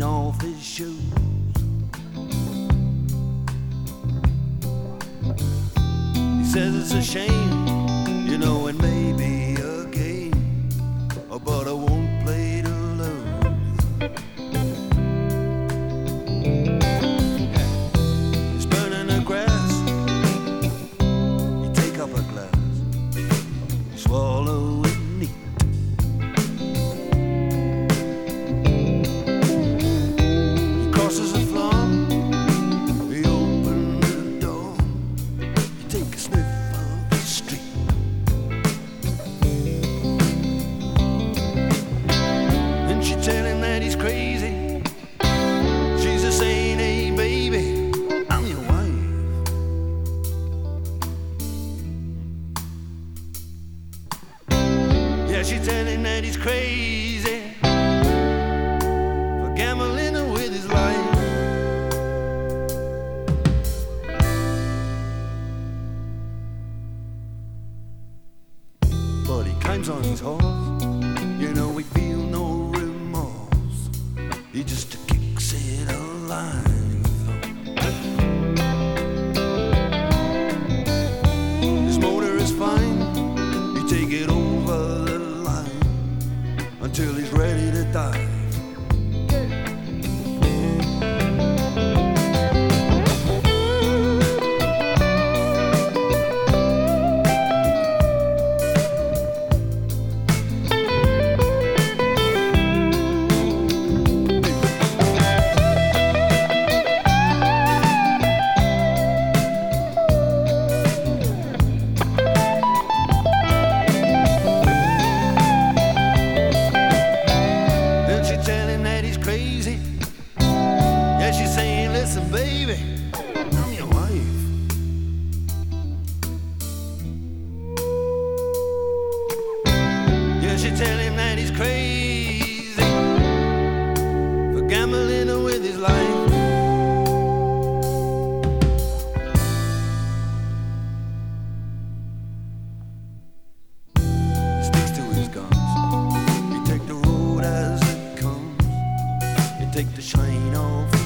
shine off his shoes. He says it's a shame, you know, it may be a game, but I won't play to lose. He's burning the grass, you take up a glass, you swallow it neat. He crosses the floor, he opens the door, you take a sniff of the street. And she tell him that he's crazy. She's a saying, hey baby, I'm your wife. Yeah, she tell him that he's crazy for gambling with his life. But he climbs on his horse, you know, he feel no remorse. He just kicks it alive. His motor is fine, he take it over the line until he's ready to dive. Crazy. Yeah, she's saying, listen, baby, I'm your wife. Yeah, she tell him that he's crazy for gambling with his life. He sticks to his guns. He take the road as it comes. Take the shine off